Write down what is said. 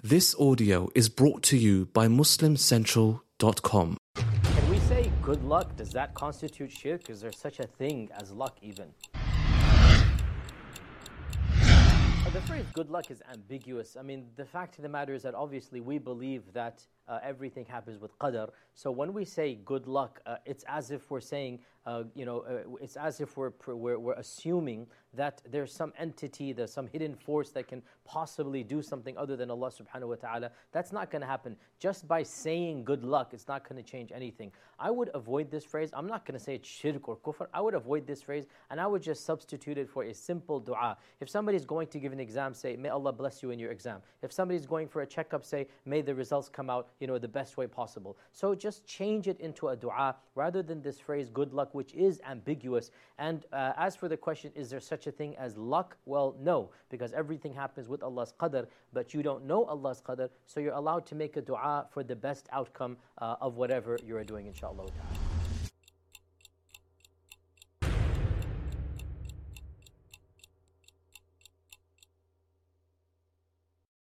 This audio is brought to you by MuslimCentral.com. Can we say good luck? Does that constitute shirk? Is there such a thing as luck even? The phrase good luck is ambiguous. I mean, the fact of the matter is that obviously we believe that everything happens with qadr. So when we say good luck, it's as if we're saying, it's as if we're assuming that there's some entity, there's some hidden force that can possibly do something other than Allah subhanahu wa ta'ala. That's not going to happen. Just by saying good luck, it's not going to change anything. I would avoid this phrase. I'm not going to say it's shirk or kufr. I would avoid this phrase and I would just substitute it for a simple dua. If somebody's going to give an exam, say, may Allah bless you in your exam. If somebody's going for a checkup, say, may the results come out, the best way possible. So just change it into a dua rather than this phrase good luck, which is ambiguous. And as for the question, is there such a thing as luck? Well, no, because everything happens with Allah's qadr, but you don't know Allah's qadr, so you're allowed to make a dua for the best outcome of whatever you're doing, inshaAllah ta'ala.